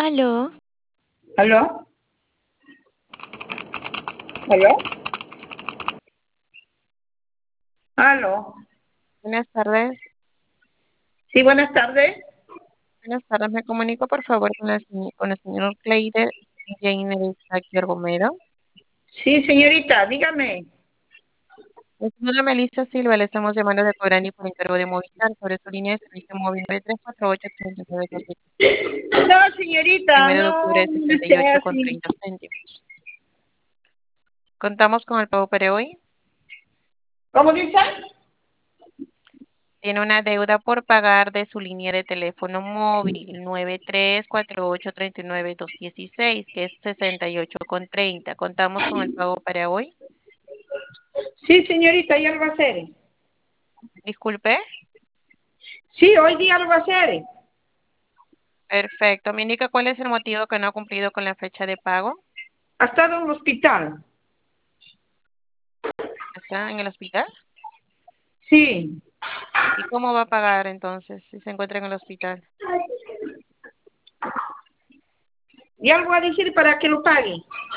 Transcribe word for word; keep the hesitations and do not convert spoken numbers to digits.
Aló, ¿Aló? ¿Aló? ¿Aló? Buenas tardes. Sí, buenas tardes. Buenas tardes. Me comunico, por favor, con, la, señ- con el señor Cleider Jainer Saquier Romero. Sí, señorita, dígame. La señora Melissa Silva, le estamos llamando de Corani por encargo de Movistar sobre su línea de servicio móvil tres cuatro ocho, tres nueve dos siete. No, señorita, Primero de octubre no de me sesenta y esté ocho con así. treinta céntimos. Contamos con el pago para hoy. ¿Cómo dice? Tiene una deuda por pagar de su línea de teléfono móvil nueve tres cuatro ocho, tres nueve dos uno seis, que es sesenta y ocho con treinta. Contamos con el pago para hoy. Sí, señorita, ya lo va a hacer. Disculpe. Sí, hoy día lo va a hacer. Perfecto. ¿Me indica cuál es el motivo que no ha cumplido con la fecha de pago? Ha estado en el hospital. ¿Está en el hospital? Sí. ¿Y cómo va a pagar entonces si se encuentra en el hospital? Ya lo voy a decir para que lo pague.